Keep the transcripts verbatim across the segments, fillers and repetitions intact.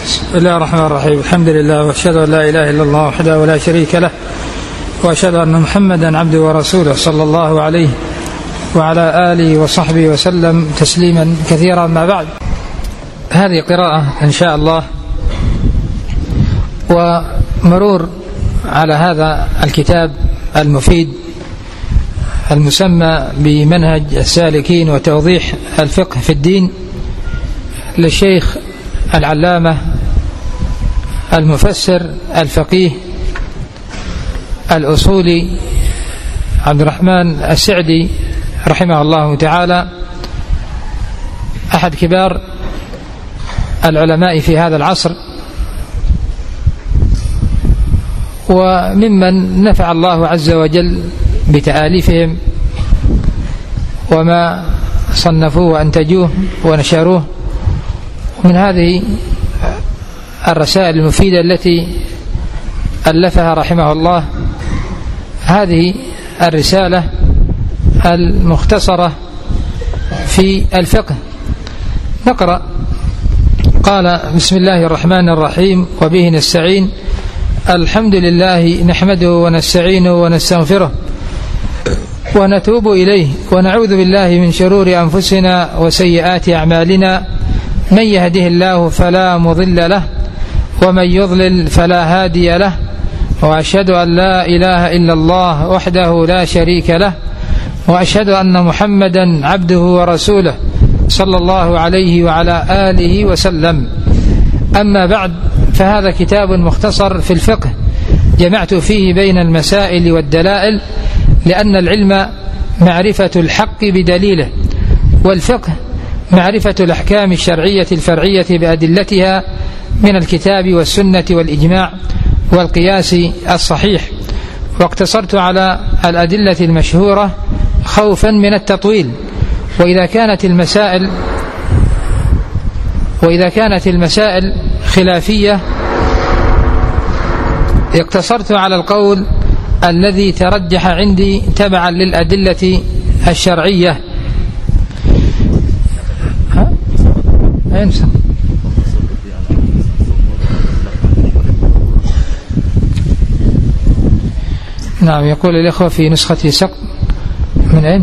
بسم الله الرحمن الرحيم. الحمد لله واشهد ان لا اله الا الله وحده ولا شريك له، واشهد ان محمدا عبده ورسوله صلى الله عليه وعلى اله وصحبه وسلم تسليما كثيرا. ما بعد، هذه قراءة ان شاء الله ومرور على هذا الكتاب المفيد المسمى بمنهج السالكين وتوضيح الفقه في الدين للشيخ العلامة المفسر الفقيه الأصولي عبد الرحمن السعدي رحمه الله تعالى، أحد كبار العلماء في هذا العصر، وممن نفع الله عز وجل بتآليفهم وما صنفوه وأنتجوه ونشروه. ومن هذه الرسائل المفيدة التي ألفها رحمه الله هذه الرسالة المختصرة في الفقه. نقرأ. قال: بسم الله الرحمن الرحيم، وبه نستعين. الحمد لله نحمده ونستعينه ونستغفره ونتوب إليه، ونعوذ بالله من شرور أنفسنا وسيئات أعمالنا، من يهده الله فلا مضل له ومن يضلل فلا هادي له، وأشهد أن لا إله إلا الله وحده لا شريك له، وأشهد أن محمدا عبده ورسوله صلى الله عليه وعلى آله وسلم. أما بعد، فهذا كتاب مختصر في الفقه جمعت فيه بين المسائل والدلائل، لأن العلم معرفة الحق بدليله، والفقه معرفة الأحكام الشرعية الفرعية بأدلتها من الكتاب والسنة والإجماع والقياس الصحيح. واقتصرت على الأدلة المشهورة خوفا من التطويل، وإذا كانت المسائل وإذا كانت المسائل خلافية اقتصرت على القول الذي ترجح عندي تبعا للأدلة الشرعية. ها؟ أنسى. نعم، يقول الإخوة في نسخة سقط من أين؟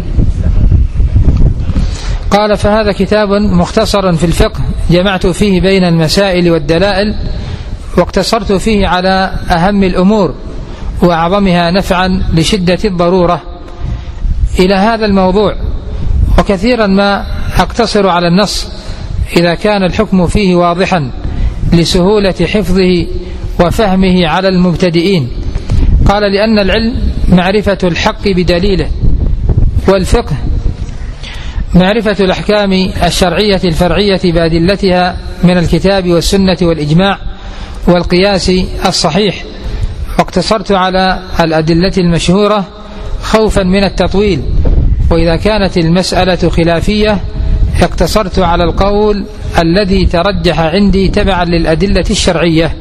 قال: فهذا كتاب مختصر في الفقه جمعت فيه بين المسائل والدلائل، واقتصرت فيه على أهم الأمور وأعظمها نفعا لشدة الضرورة إلى هذا الموضوع. وكثيرا ما أقتصر على النص إذا كان الحكم فيه واضحا لسهولة حفظه وفهمه على المبتدئين. قال: لأن العلم معرفة الحق بدليله، والفقه معرفة الأحكام الشرعية الفرعية بأدلتها من الكتاب والسنة والإجماع والقياس الصحيح. واقتصرت على الأدلة المشهورة خوفا من التطويل، وإذا كانت المسألة خلافية اقتصرت على القول الذي ترجح عندي تبعا للأدلة الشرعية.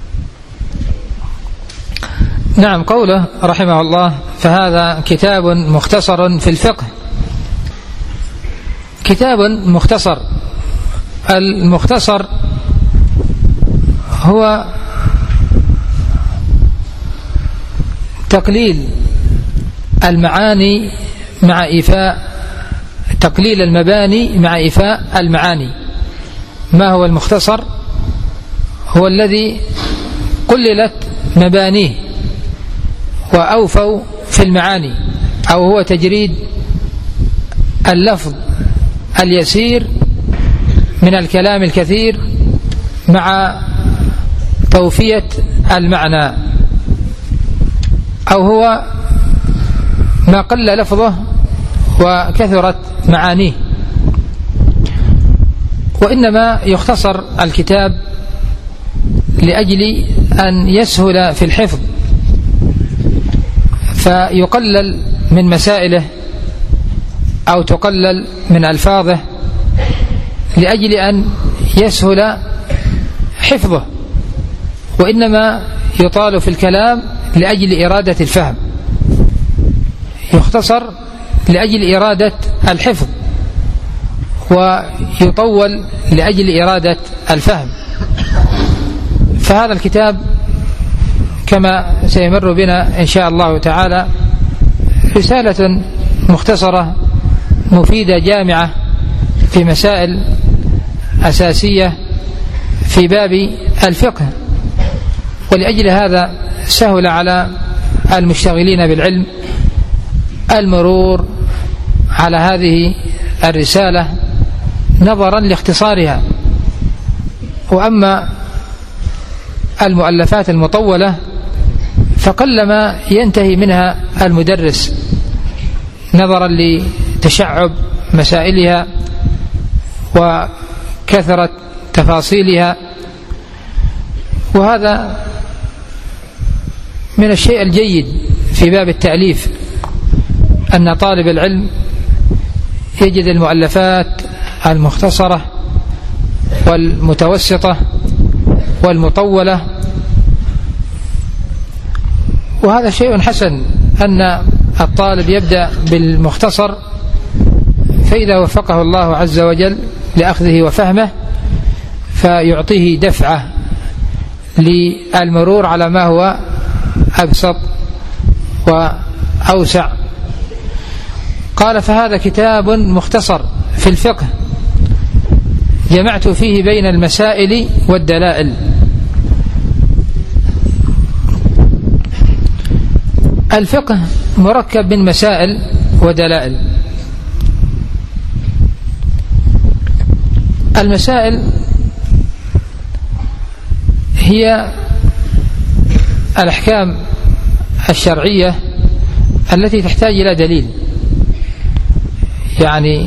نعم، قوله رحمه الله: فهذا كتاب مختصر في الفقه. كتاب مختصر، المختصر هو تقليل المعاني مع إيفاء تقليل المباني مع إيفاء المعاني. ما هو المختصر؟ هو الذي قللت مبانيه وأوفوا في المعاني، أو هو تجريد اللفظ اليسير من الكلام الكثير مع توفية المعنى، أو هو ما قل لفظه وكثرت معانيه. وإنما يختصر الكتاب لأجل أن يسهل في الحفظ، فيقلل من مسائله أو تقلل من ألفاظه لأجل أن يسهل حفظه، وإنما يطال في الكلام لأجل إرادة الفهم، يختصر لأجل إرادة الحفظ، ويطول لأجل إرادة الفهم. فهذا الكتاب كما سيمر بنا إن شاء الله تعالى رسالة مختصرة مفيدة جامعة في مسائل أساسية في باب الفقه، ولأجل هذا سهل على المشتغلين بالعلم المرور على هذه الرسالة نظرا لاختصارها. وأما المؤلفات المطولة فقلما ينتهي منها المدرس نظرا لتشعب مسائلها وكثرة تفاصيلها، وهذا من الشيء الجيد في باب التأليف أن طالب العلم يجد المؤلفات المختصرة والمتوسطة والمطولة، وهذا شيء حسن أن الطالب يبدأ بالمختصر، فإذا وفقه الله عز وجل لأخذه وفهمه فيعطيه دفعة للمرور على ما هو أبسط وأوسع. قال: فهذا كتاب مختصر في الفقه جمعت فيه بين المسائل والدلائل. الفقه مركب من مسائل ودلائل. المسائل هي الأحكام الشرعية التي تحتاج إلى دليل، يعني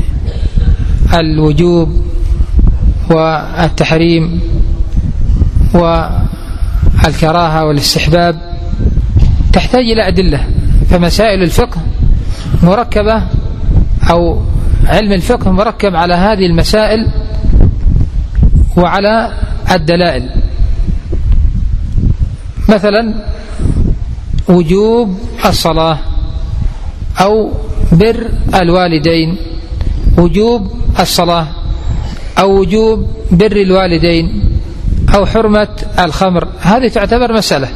الوجوب والتحريم والكراهة والاستحباب تحتاج إلى أدلة. فمسائل الفقه مركبة، أو علم الفقه مركب على هذه المسائل وعلى الدلائل. مثلا وجوب الصلاة أو بر الوالدين، وجوب الصلاة أو وجوب بر الوالدين أو حرمة الخمر، هذه تعتبر مسألة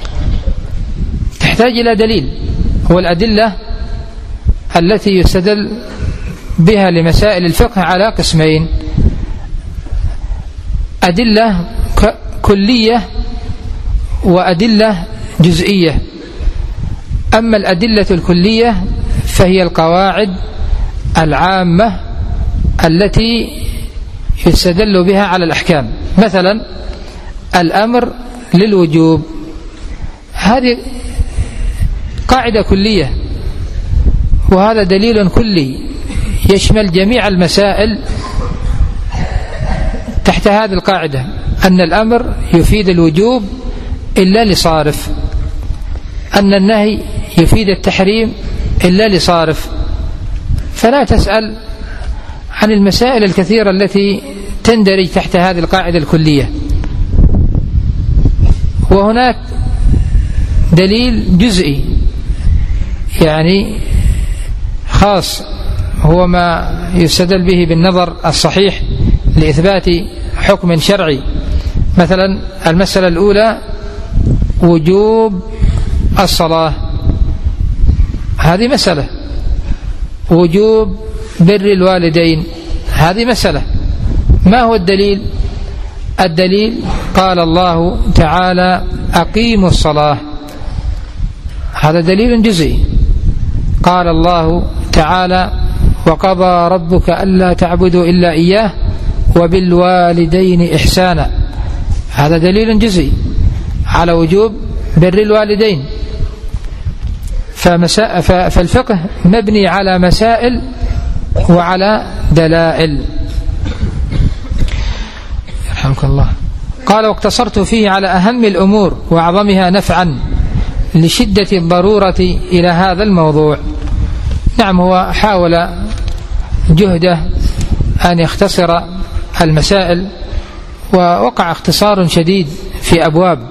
تحتاج إلى دليل. والأدلة التي يستدل بها لمسائل الفقه على قسمين: أدلة كلية وأدلة جزئية. أما الأدلة الكلية فهي القواعد العامة التي يستدل بها على الأحكام. مثلا الأمر للوجوب، هذه قاعدة كلية، وهذا دليل كلي يشمل جميع المسائل تحت هذه القاعدة، أن الأمر يفيد الوجوب إلا لصارف، أن النهي يفيد التحريم إلا لصارف. فلا تسأل عن المسائل الكثيرة التي تندرج تحت هذه القاعدة الكلية. وهناك دليل جزئي يعني خاص، هو ما يستدل به بالنظر الصحيح لإثبات حكم شرعي. مثلا المسألة الأولى وجوب الصلاة، هذه مسألة. وجوب بر الوالدين، هذه مسألة. ما هو الدليل؟ الدليل قال الله تعالى أقيموا الصلاة، هذا دليل جزئي. قال الله تعالى وقضى ربك ألا تعبدوا إلا إياه وبالوالدين إحسانا، هذا دليل جزئي على وجوب بر الوالدين. فالفقه مبني على مسائل وعلى دلائل. يرحمك الله. قال واقتصرت فيه على أهم الأمور وأعظمها نفعا لشدة الضرورة إلى هذا الموضوع. نعم، هو حاول جهده أن يختصر المسائل، ووقع اختصار شديد في أبواب،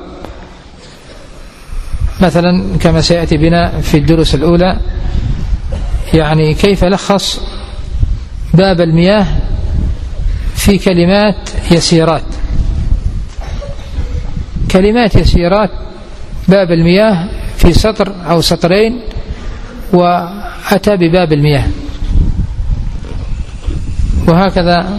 مثلا كما سيأتي بنا في الدروس الأولى، يعني كيف لخص باب المياه في كلمات يسيرات. كلمات يسيرات باب المياه في سطر أو سطرين وأتى بباب المياه، وهكذا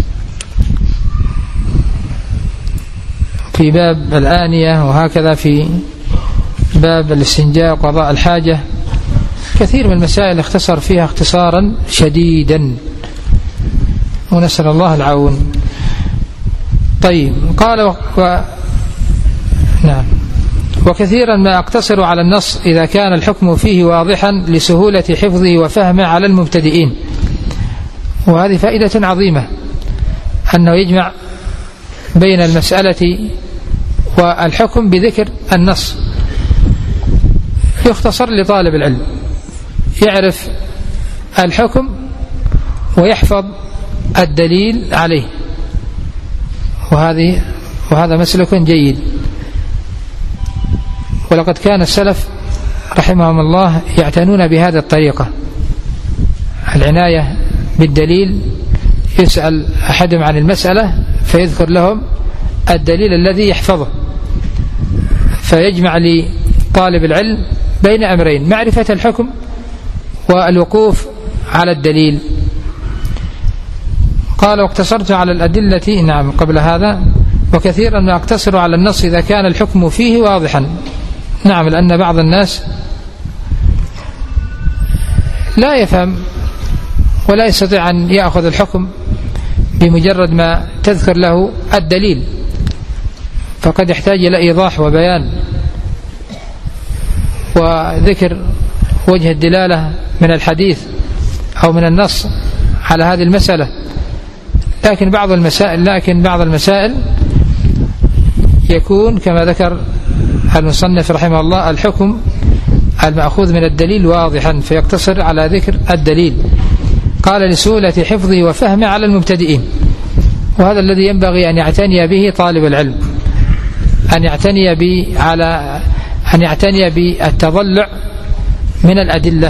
في باب الآنية، وهكذا في باب الاستنجاء وقضاء الحاجة. كثير من المسائل اختصر فيها اختصارا شديدا، ونسأل الله العون. طيب، قال و... و... نعم وكثيرا ما أقتصر على النص إذا كان الحكم فيه واضحا لسهولة حفظه وفهمه على المبتدئين. وهذه فائدة عظيمة، أنه يجمع بين المسألة والحكم بذكر النص، يختصر لطالب العلم يعرف الحكم ويحفظ الدليل عليه، وهذه وهذا مسلك جيد. ولقد كان السلف رحمهم الله يعتنون بهذه الطريقة، العناية بالدليل. يسأل أحدهم عن المسألة فيذكر لهم الدليل الذي يحفظه، فيجمع لطالب العلم بين أمرين: معرفة الحكم والوقوف على الدليل. قال: واقتصرت على الأدلة. نعم، قبل هذا: وكثيرا ما أقتصر على النص إذا كان الحكم فيه واضحا. نعم، لأن بعض الناس لا يفهم ولا يستطيع أن يأخذ الحكم بمجرد ما تذكر له الدليل، فقد يحتاج إلى إيضاح وبيان وذكر وجه الدلالة من الحديث أو من النص على هذه المسألة. لكن بعض المسائل لكن بعض المسائل يكون كما ذكر المصنف رحمه الله الحكم المأخوذ من الدليل واضحا، فيقتصر على ذكر الدليل. قال: لسهولة حفظه وفهمه على المبتدئين. وهذا الذي ينبغي أن يعتني به طالب العلم، أن يعتني به على أن يعتني بالتضلع من الأدلة،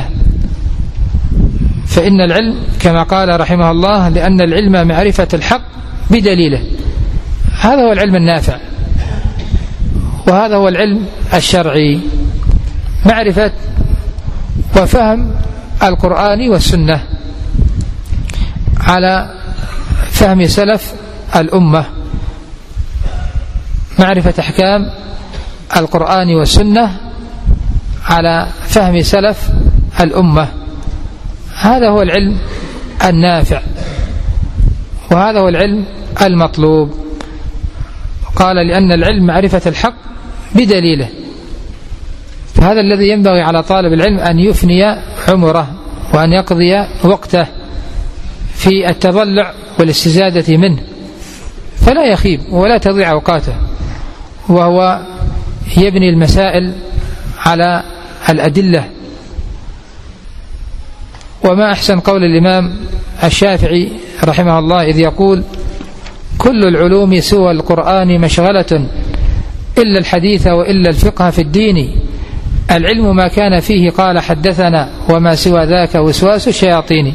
فإن العلم كما قال رحمه الله: لأن العلم معرفة الحق بدليله. هذا هو العلم النافع، وهذا هو العلم الشرعي، معرفة وفهم القرآن والسنة على فهم سلف الأمة، معرفة أحكام القرآن والسنة على فهم سلف الأمة. هذا هو العلم النافع، وهذا هو العلم المطلوب. قال: لأن العلم معرفة الحق بدليله. فهذا الذي ينبغي على طالب العلم أن يفني عمره وأن يقضي وقته في التضلع والاستزادة منه، فلا يخيب ولا تضيع أوقاته، وهو يبني المسائل على الأدلة. وما أحسن قول الإمام الشافعي رحمه الله إذ يقول: كل العلوم سوى القرآن مشغلة إلا الحديث وإلا الفقه في الدين، العلم ما كان فيه قال حدثنا وما سوى ذاك وسواس الشياطين.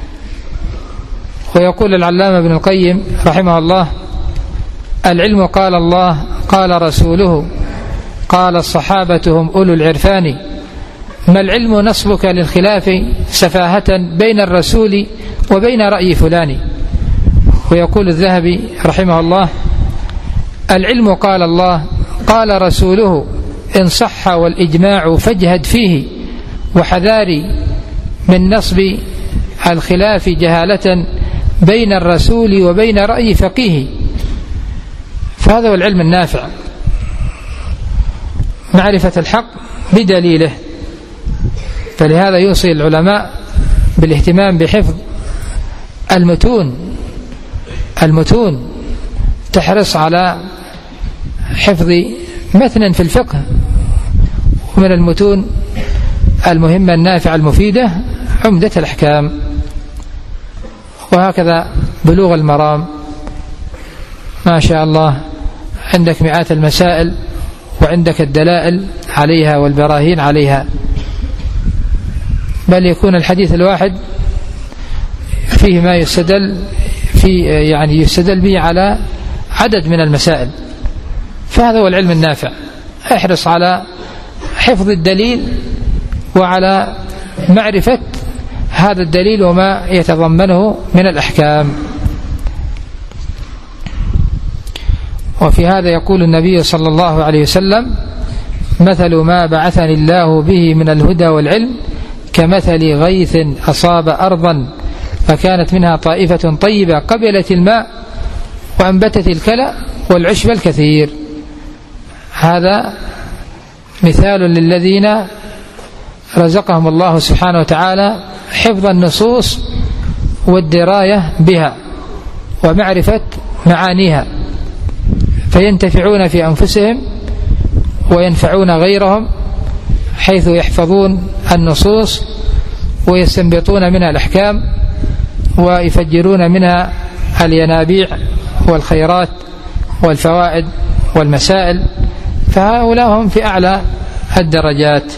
ويقول العلامة ابن القيم رحمه الله: العلم قال الله قال رسوله قال الصحابة هم أولو العرفان، ما العلم نصبك للخلاف سفاهة بين الرسول وبين رأي فلان. ويقول الذهبي رحمه الله: العلم قال الله قال رسوله إن صح والإجماع فاجهد فيه، وحذاري من نصب الخلاف جهالة بين الرسول وبين رأي فقيه. فهذا هو العلم النافع، معرفة الحق بدليله. فلهذا يوصي العلماء بالاهتمام بحفظ المتون المتون تحرص على حفظ متنا في الفقه، ومن المتون المهمة النافعة المفيدة عمدة الأحكام، وهكذا بلوغ المرام. ما شاء الله عندك مئات المسائل وعندك الدلائل عليها والبراهين عليها، بل يكون الحديث الواحد فيه ما يستدل في يعني يستدل به على عدد من المسائل، فهذا هو العلم النافع. احرص على حفظ الدليل وعلى معرفة هذا الدليل وما يتضمنه من الأحكام. وفي هذا يقول النبي صلى الله عليه وسلم: مثل ما بعثني الله به من الهدى والعلم كمثل غيث أصاب أرضا فكانت منها طائفة طيبة قبلت الماء وأنبتت الكلأ والعشب الكثير. هذا مثال للذين رزقهم الله سبحانه وتعالى حفظ النصوص والدراية بها ومعرفة معانيها، فينتفعون في أنفسهم وينفعون غيرهم، حيث يحفظون النصوص ويستنبطون منها الأحكام ويفجرون منها الينابيع والخيرات والفوائد والمسائل، فهؤلاء هم في أعلى الدرجات.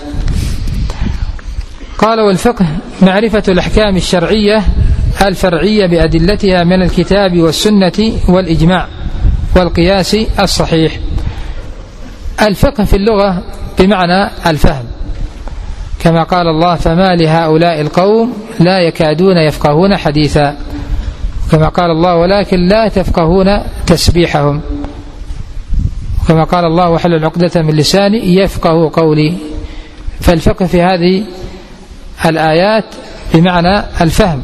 قال: والفقه معرفة الأحكام الشرعية الفرعية بأدلتها من الكتاب والسنة والإجماع والقياس الصحيح. الفقه في اللغة بمعنى الفهم، كما قال الله: فما لهؤلاء القوم لا يكادون يفقهون حديثا، كما قال الله: ولكن لا تفقهون تسبيحهم، كما قال الله: وحلل عقدة من لساني يفقه قولي. فالفقه في هذه الآيات بمعنى الفهم.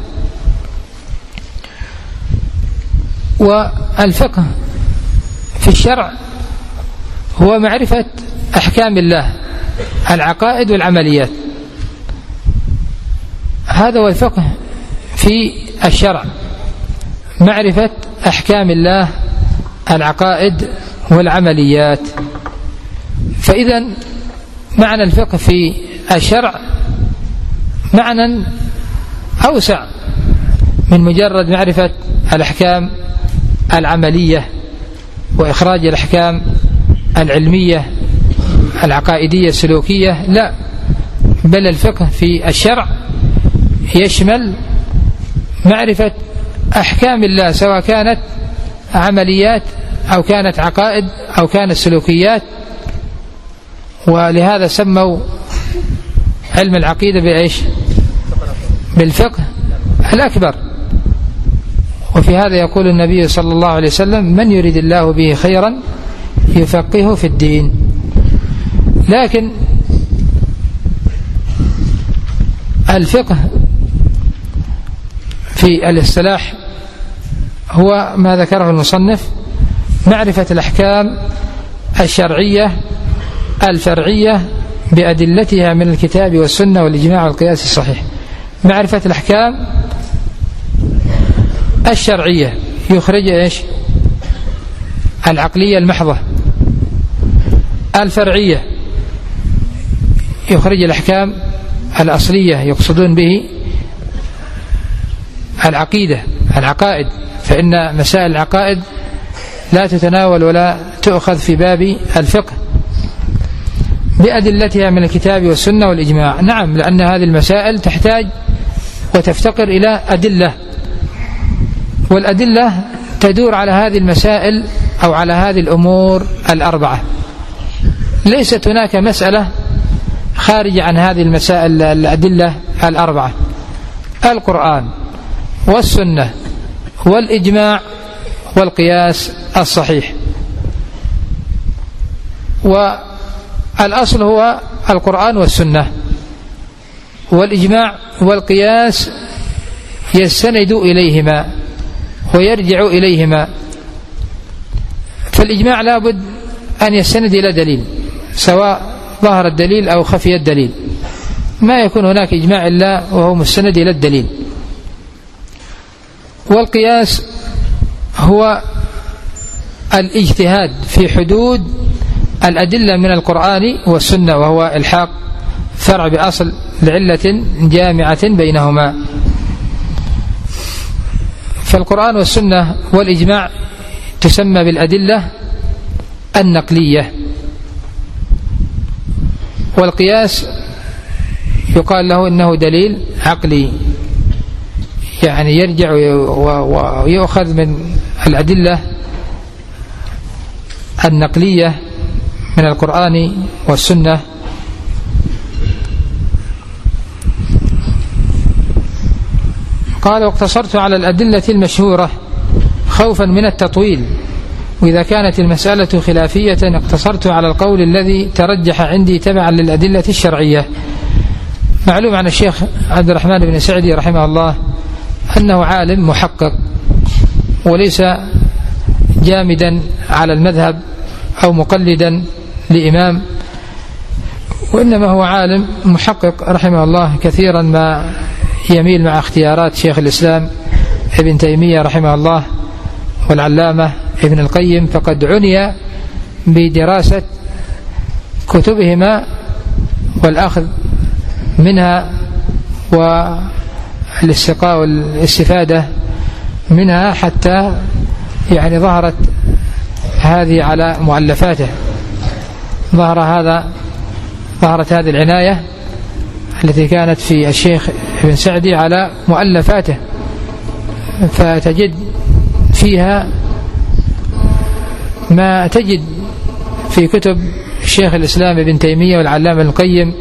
والفقه في الشرع هو معرفة أحكام الله، العقائد والعمليات. هذا هو الفقه في الشرع، معرفة أحكام الله، العقائد والعمليات. فإذا معنى الفقه في الشرع معنى أوسع من مجرد معرفة الأحكام العملية وإخراج الأحكام العلمية العقائدية السلوكية، لا، بل الفقه في الشرع يشمل معرفة أحكام الله، سواء كانت عمليات أو كانت عقائد أو كانت سلوكيات. ولهذا سموا علم العقيدة بإيش؟ بالفقه الأكبر. وفي هذا يقول النبي صلى الله عليه وسلم: من يريد الله به خيرا يفقهه في الدين. لكن الفقه في الاصطلاح هو ما ذكره المصنف: معرفة الأحكام الشرعية الفرعية بأدلتها من الكتاب والسنة والإجماع والقياس الصحيح. معرفة الأحكام الشرعية يخرج إيش؟ العقلية المحضة. الفرعية يخرج الأحكام الأصلية، يقصدون به العقيدة، العقائد، فإن مسائل العقائد لا تتناول ولا تؤخذ في باب الفقه. بأدلتها من الكتاب والسنة والإجماع. نعم، لأن هذه المسائل تحتاج وتفتقر إلى أدلة، والأدلة تدور على هذه المسائل أو على هذه الأمور الأربعة. ليست هناك مسألة خارجة عن هذه المسائل الأدلة الأربعة: القرآن والسنة والإجماع والقياس الصحيح. والأصل هو القرآن والسنة، والإجماع والقياس يستند إليهما ويرجع إليهما. فالإجماع لابد أن يستند إلى دليل، سواء ظهر الدليل أو خفي الدليل، ما يكون هناك إجماع إلا وهو مستند إلى الدليل. والقياس هو الاجتهاد في حدود الأدلة من القرآن والسنة، وهو الحاق فرع بأصل لعلة جامعة بينهما. فالقرآن والسنة والإجماع تسمى بالأدلة النقلية، والقياس يقال له إنه دليل عقلي، يعني يرجع ويؤخذ من الأدلة النقلية من القرآن والسنة. قال: واقتصرت على الأدلة المشهورة خوفا من التطويل، وإذا كانت المسألة خلافية اقتصرت على القول الذي ترجح عندي تبعا للأدلة الشرعية. معلوم عن الشيخ عبد الرحمن بن سعدي رحمه الله أنه عالم محقق، وليس جامدا على المذهب أو مقلدا لإمام، وإنما هو عالم محقق رحمه الله، كثيرا ما يميل مع اختيارات شيخ الإسلام ابن تيمية رحمه الله والعلامة ابن القيم، فقد عني بدراسة كتبهما والأخذ منها والاستقاء والاستفادة منها، حتى يعني ظهرت هذه على مؤلفاته، ظهر هذا ظهرت هذه العناية التي كانت في الشيخ ابن سعدي على مؤلفاته، فتجد فيها ما تجد في كتب الشيخ الإسلام ابن تيمية والعلامة ابن القيم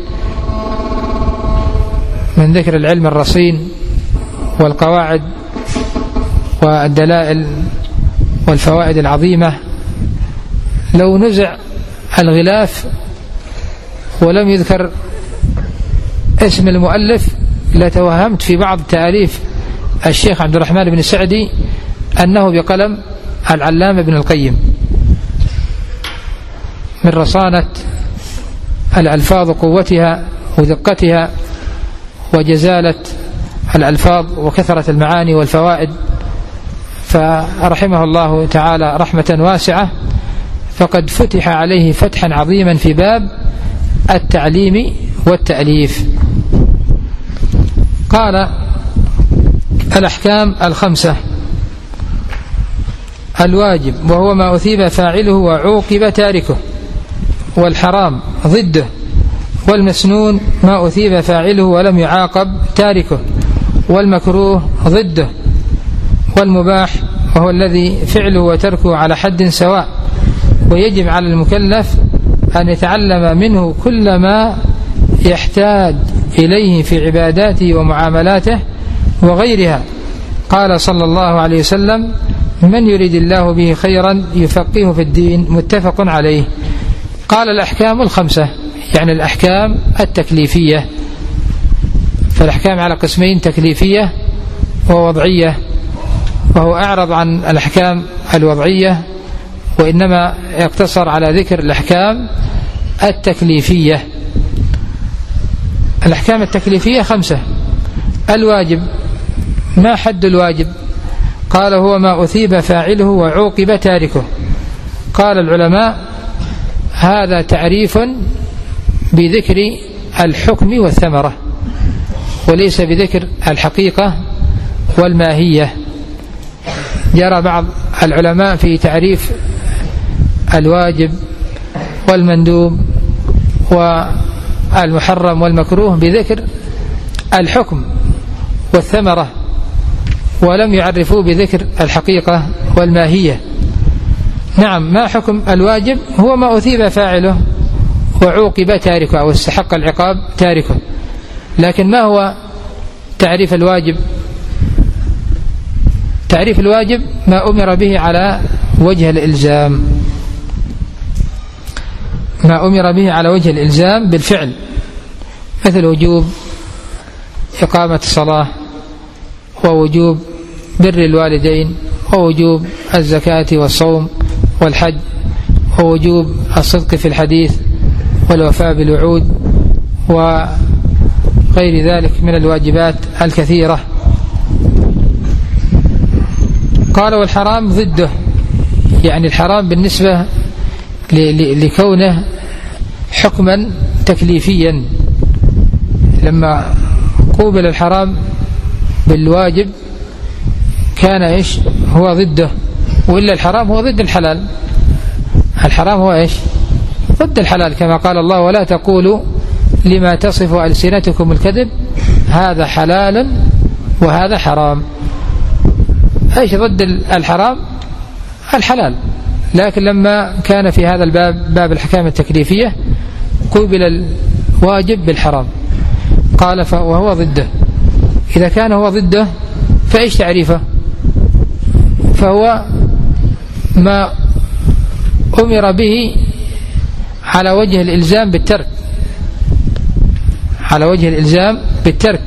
من ذكر العلم الرصين والقواعد والدلائل والفوائد العظيمة. لو نزع الغلاف ولم يذكر اسم المؤلف لتوهمت في بعض تأليف الشيخ عبد الرحمن بن سعدي أنه بقلم العلامة ابن القيم، من رصانة الألفاظ وقوتها ودقتها وجزالة الألفاظ وكثرة المعاني والفوائد، فرحمه الله تعالى رحمة واسعة، فقد فتح عليه فتحا عظيما في باب التعليم والتأليف. قال: الأحكام الخمسة: الواجب وهو ما أثيب فاعله وعوقب تاركه، والحرام ضده، والمسنون ما أثيب فاعله ولم يعاقب تاركه، والمكروه ضده، والمباح وهو الذي فعله وتركه على حد سواء، ويجب على المكلف أن يتعلم منه كل ما يحتاج إليه في عباداته ومعاملاته وغيرها. قال صلى الله عليه وسلم: من يريد الله به خيرا يفقهه في الدين، متفق عليه. قال: الأحكام الخمسة، يعني الأحكام التكليفية، فالأحكام على قسمين: تكليفية ووضعية، وهو أعرض عن الأحكام الوضعية، وإنما يقتصر على ذكر الأحكام التكليفية. الأحكام التكليفية خمسة. الواجب: ما حد الواجب؟ قال: هو ما أثيب فاعله وعوقب تاركه. قال العلماء: هذا تعريف بذكر الحكم والثمرة، وليس بذكر الحقيقة والماهية. جرى بعض العلماء في تعريف الواجب والمندوب والمحرم والمكروه بذكر الحكم والثمرة، ولم يعرفوا بذكر الحقيقة والماهية. نعم، ما حكم الواجب؟ هو ما أثيب فاعله وعوقب تاركه، أو استحق العقاب تاركه. لكن ما هو تعريف الواجب؟ تعريف الواجب ما أمر به على وجه الإلزام، ما أمر به على وجه الإلزام بالفعل، مثل وجوب إقامة الصلاة، ووجوب بر الوالدين، ووجوب الزكاة والصوم والحج، ووجوب الصدق في الحديث والوفاء بالوعود، وغير ذلك من الواجبات الكثيرة. قال: والحرام ضده، يعني الحرام بالنسبة لكونه حكما تكليفيا، لما قوبل الحرام بالواجب كان إيش؟ هو ضده، وإلا الحرام هو ضد الحلال. الحرام هو إيش؟ ضد الحلال، كما قال الله: ولا تقولوا لما تصف ألسنتكم الكذب هذا حلال وهذا حرام. إيش ضد الحرام؟ الحلال. لكن لما كان في هذا الباب باب الأحكام التكليفية قوبل الواجب بالحرام. قال وهو ضده. إذا كان هو ضده فإيش تعريفه؟ فهو ما أمر به على وجه الإلزام بالترك، على وجه الإلزام بالترك.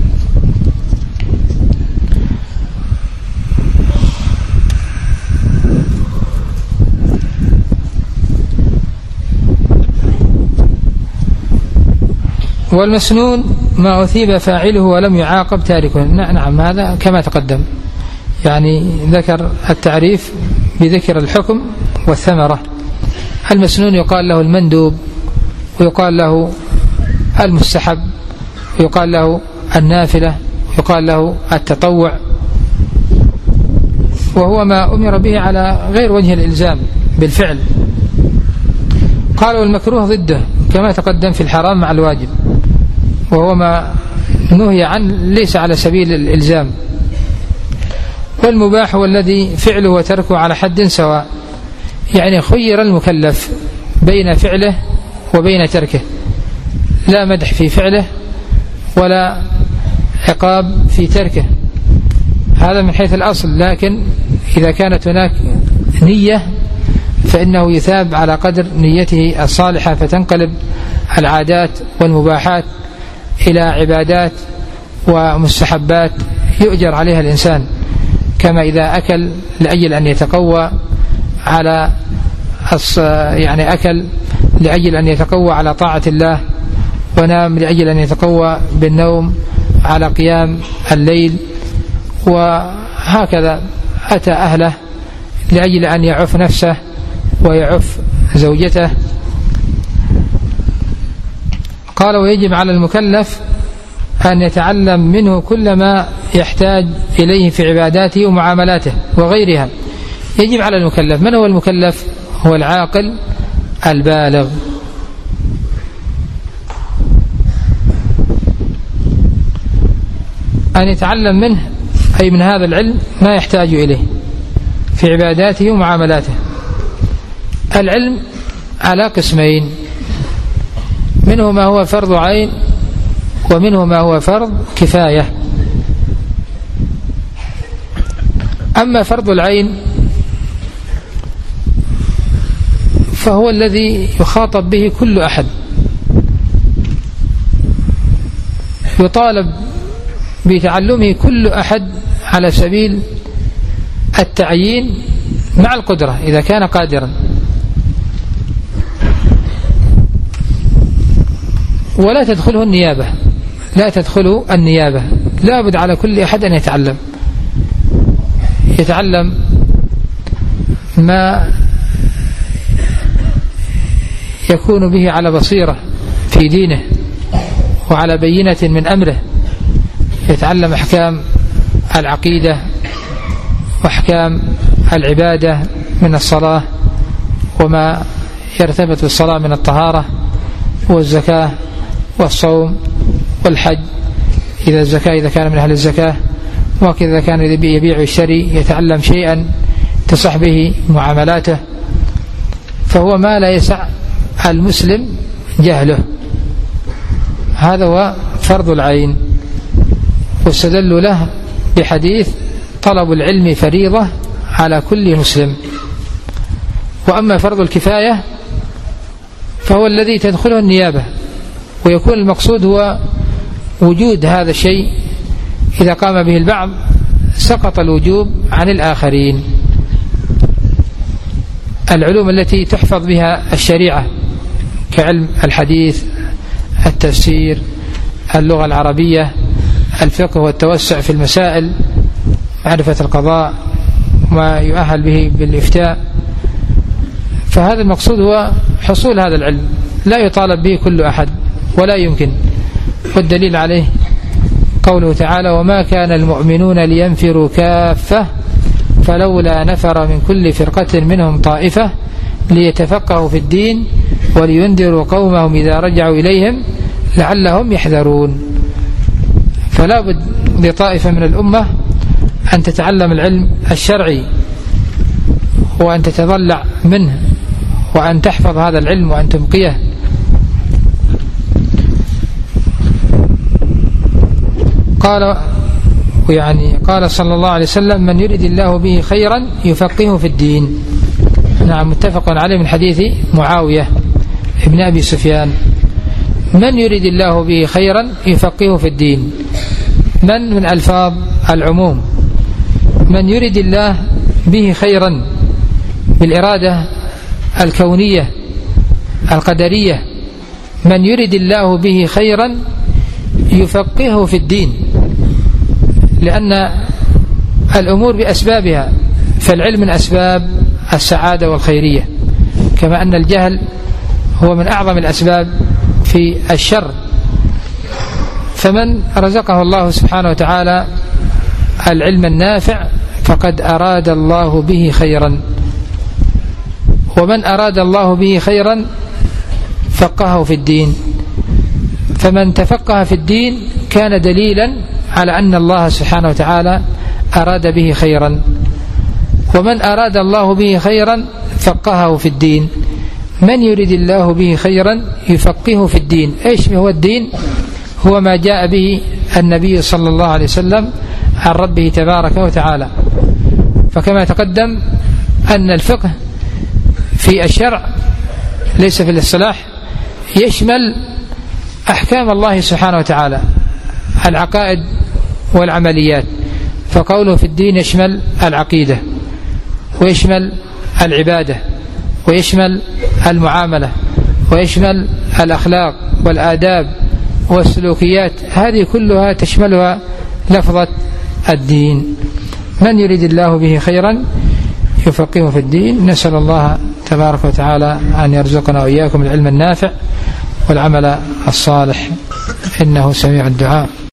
والمسنون ما أثيب فاعله ولم يعاقب تاركه. نعم هذا كما تقدم، يعني ذكر التعريف بذكر الحكم والثمرة. المسنون يقال له المندوب، ويقال له المستحب، ويقال له النافلة، ويقال له التطوع، وهو ما أمر به على غير وجه الإلزام بالفعل. قالوا المكروه ضده كما تقدم في الحرام مع الواجب، وهو ما نهي عنه ليس على سبيل الإلزام. والمباح هو الذي فعله وتركه على حد سواء، يعني خير المكلف بين فعله وبين تركه، لا مدح في فعله ولا عقاب في تركه، هذا من حيث الأصل. لكن إذا كانت هناك نية فإنه يثاب على قدر نيته الصالحة، فتنقلب العادات والمباحات إلى عبادات ومستحبات يؤجر عليها الإنسان، كما إذا أكل لأجل أن يتقوى على يعني أكل لأجل أن يتقوى على طاعة الله، ونام لأجل أن يتقوى بالنوم على قيام الليل، وهكذا أتى أهله لأجل أن يعف نفسه ويعف زوجته. قال ويجب على المكلف أن يتعلم منه كل ما يحتاج إليه في عباداته ومعاملاته وغيرها. يجب على المكلف. من هو المكلف؟ هو العاقل البالغ. أن يتعلم منه أي من هذا العلم ما يحتاج إليه في عباداته ومعاملاته. العلم على قسمين، منه ما هو فرض عين ومنه ما هو فرض كفاية. أما فرض العين فهو الذي يخاطب به كل أحد، يطالب بتعلمه كل أحد على سبيل التعيين مع القدرة إذا كان قادرا، ولا تدخله النيابة، لا تدخله النيابة. لا بد على كل أحد أن يتعلم يتعلم ما يكون به على بصيرة في دينه وعلى بينة من أمره. يتعلم أحكام العقيدة وأحكام العبادة من الصلاة وما يرتبط بالصلاة من الطهارة والزكاة والصوم والحج، إذا الزكاة إذا كان من أهل الزكاة، وكذا كان يبيع ويشتري يتعلم شيئا تصح به معاملاته. فهو ما لا يسع المسلم جهله، هذا هو فرض العين. واستدلوا له بحديث طلب العلم فريضة على كل مسلم. وأما فرض الكفاية فهو الذي تدخله النيابة، ويكون المقصود هو وجود هذا الشيء، إذا قام به البعض سقط الوجوب عن الآخرين. العلوم التي تحفظ بها الشريعة كعلم الحديث، التفسير، اللغة العربية، الفقه والتوسع في المسائل، معرفة القضاء، ما يؤهل به بالإفتاء، فهذا المقصود هو حصول هذا العلم، لا يطالب به كل أحد ولا يمكن. والدليل عليه قوله تعالى وما كان المؤمنون لينفروا كافة فلولا نفر من كل فرقة منهم طائفة ليتفقهوا في الدين ولينذروا قومهم إذا رجعوا إليهم لعلهم يحذرون. فلا بد لطائفة من الأمة أن تتعلم العلم الشرعي وأن تتضلع منه وأن تحفظ هذا العلم وأن تبقيه. قال يعني قال صلى الله عليه وسلم: من يريد الله به خيرا يفقهه في الدين. نعم، متفق عليه من حديث معاوية ابن أبي سفيان. من يريد الله به خيرا يفقهه في الدين، من من ألفاظ العموم. من يريد الله به خيرا بالإرادة الكونية القدرية، من يريد الله به خيرا يفقهه في الدين، لأن الأمور بأسبابها، فالعلم من أسباب السعادة والخيرية، كما أن الجهل هو من أعظم الأسباب في الشر. فمن رزقه الله سبحانه وتعالى العلم النافع فقد أراد الله به خيرا، ومن أراد الله به خيرا فقهه في الدين. فمن تفقه في الدين كان دليلا على أن الله سبحانه وتعالى أراد به خيرا، ومن أراد الله به خيرا فقهه في الدين. من يريد الله به خيرا يفقهه في الدين. إيش هو الدين؟ هو ما جاء به النبي صلى الله عليه وسلم عن ربه تبارك وتعالى. فكما تقدم أن الفقه في الشرع ليس في الاصطلاح، يشمل أحكام الله سبحانه وتعالى، العقائد والعمليات. فقوله في الدين يشمل العقيدة، ويشمل العبادة، ويشمل المعاملة، ويشمل الأخلاق والآداب والسلوكيات، هذه كلها تشملها لفظة الدين. من يريد الله به خيرا يفقهه في الدين. نسأل الله تبارك وتعالى أن يرزقنا وإياكم العلم النافع والعمل الصالح، إنه سميع الدعاء.